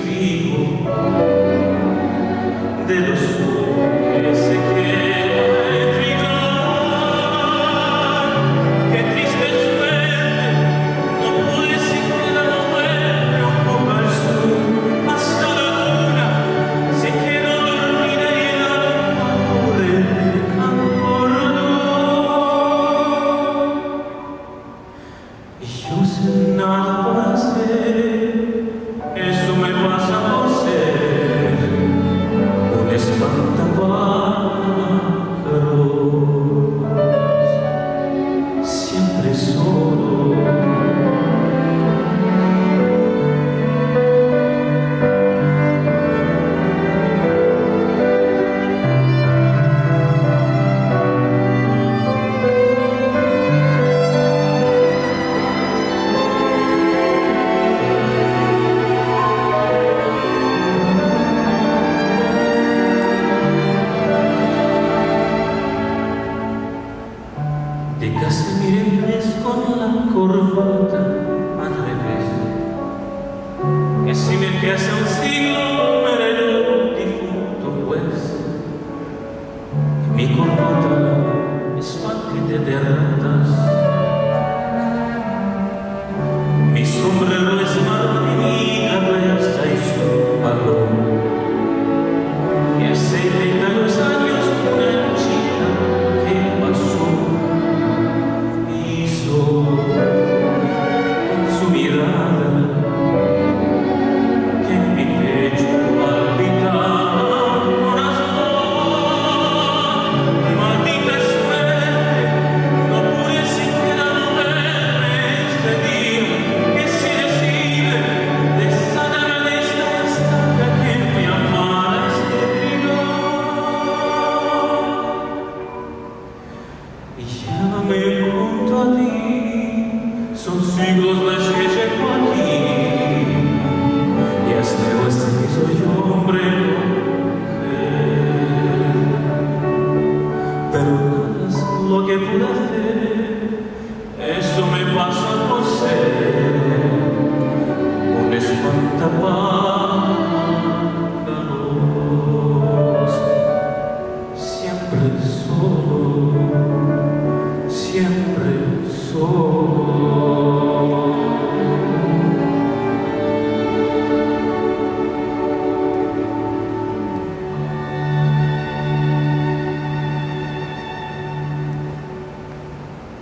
testigo de los que se quieren trigar. Qué triste suerte, no pude siquiera mover un poco al sur. Hasta la luna se quedó dormida y el alma por el acordó. Y yo sin nada por hacer, eso me pasa por ser un espantapájaros, siempre solo. De Casimireles con la corbata al revés, que si me que hace un siglo me era el difunto juez, y mi corbata es paquete de ratas.